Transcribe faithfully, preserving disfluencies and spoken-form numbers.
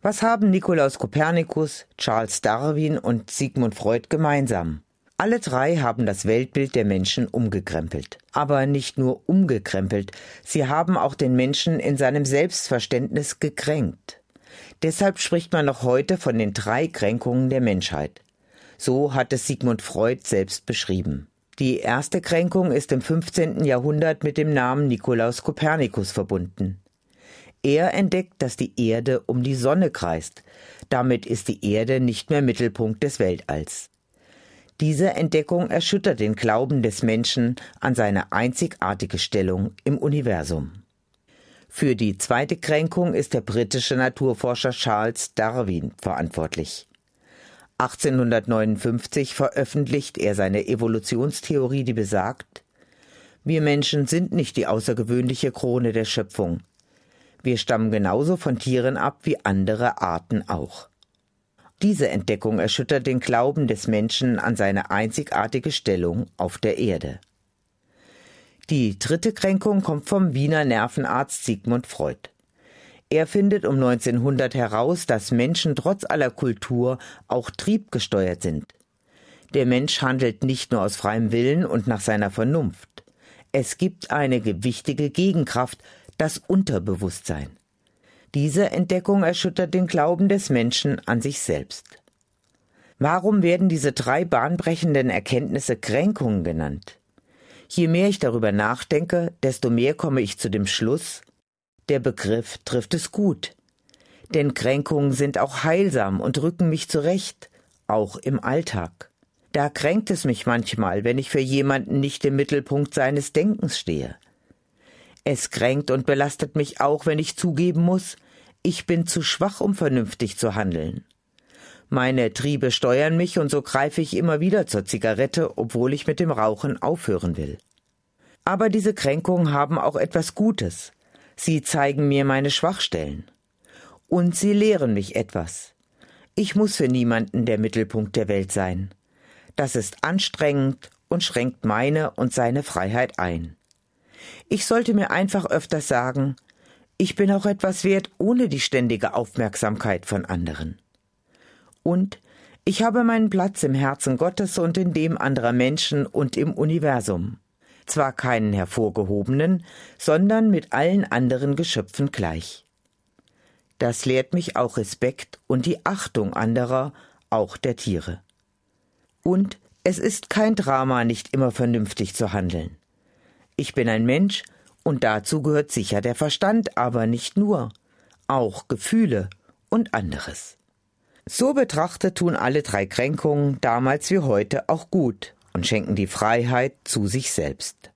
Was haben Nikolaus Kopernikus, Charles Darwin und Sigmund Freud gemeinsam? Alle drei haben das Weltbild der Menschen umgekrempelt. Aber nicht nur umgekrempelt, sie haben auch den Menschen in seinem Selbstverständnis gekränkt. Deshalb spricht man noch heute von den drei Kränkungen der Menschheit. So hat es Sigmund Freud selbst beschrieben. Die erste Kränkung ist im fünfzehnten Jahrhundert mit dem Namen Nikolaus Kopernikus verbunden. Er entdeckt, dass die Erde um die Sonne kreist. Damit ist die Erde nicht mehr Mittelpunkt des Weltalls. Diese Entdeckung erschüttert den Glauben des Menschen an seine einzigartige Stellung im Universum. Für die zweite Kränkung ist der britische Naturforscher Charles Darwin verantwortlich. achtzehnhundertneunundfünfzig veröffentlicht er seine Evolutionstheorie, die besagt: Wir Menschen sind nicht die außergewöhnliche Krone der Schöpfung. Wir stammen genauso von Tieren ab wie andere Arten auch. Diese Entdeckung erschüttert den Glauben des Menschen an seine einzigartige Stellung auf der Erde. Die dritte Kränkung kommt vom Wiener Nervenarzt Sigmund Freud. Er findet um neunzehnhundert heraus, dass Menschen trotz aller Kultur auch triebgesteuert sind. Der Mensch handelt nicht nur aus freiem Willen und nach seiner Vernunft. Es gibt eine gewichtige Gegenkraft, das Unterbewusstsein. Diese Entdeckung erschüttert den Glauben des Menschen an sich selbst. Warum werden diese drei bahnbrechenden Erkenntnisse Kränkungen genannt? Je mehr ich darüber nachdenke, desto mehr komme ich zu dem Schluss, der Begriff trifft es gut. Denn Kränkungen sind auch heilsam und rücken mich zurecht, auch im Alltag. Da kränkt es mich manchmal, wenn ich für jemanden nicht im Mittelpunkt seines Denkens stehe. Es kränkt und belastet mich auch, wenn ich zugeben muss, ich bin zu schwach, um vernünftig zu handeln. Meine Triebe steuern mich und so greife ich immer wieder zur Zigarette, obwohl ich mit dem Rauchen aufhören will. Aber diese Kränkungen haben auch etwas Gutes. Sie zeigen mir meine Schwachstellen. Und sie lehren mich etwas. Ich muss für niemanden der Mittelpunkt der Welt sein. Das ist anstrengend und schränkt meine und seine Freiheit ein. Ich sollte mir einfach öfters sagen, ich bin auch etwas wert ohne die ständige Aufmerksamkeit von anderen. Und ich habe meinen Platz im Herzen Gottes und in dem anderer Menschen und im Universum. Zwar keinen hervorgehobenen, sondern mit allen anderen Geschöpfen gleich. Das lehrt mich auch Respekt und die Achtung anderer, auch der Tiere. Und es ist kein Drama, nicht immer vernünftig zu handeln. Ich bin ein Mensch und dazu gehört sicher der Verstand, aber nicht nur, auch Gefühle und anderes. So betrachtet tun alle drei Kränkungen damals wie heute auch gut und schenken die Freiheit zu sich selbst.